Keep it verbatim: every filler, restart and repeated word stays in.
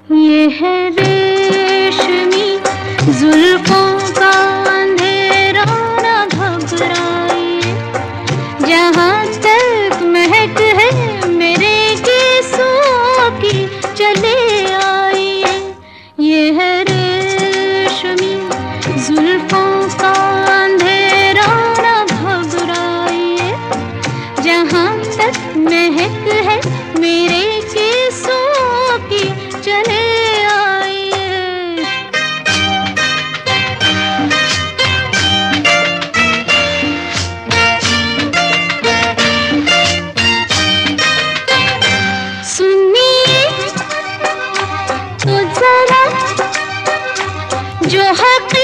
ये है रेशमी जुल्फों का अंधेरा, ना घबराइए। जहाँ तक महक है मेरे केसों की, चले आइए। ये है रेशमी जुल्फों का अंधेरा, ना घबराइए। जहाँ तक महक है मेरे केसों की, चले आइए। सुनिए तो जरा जो हक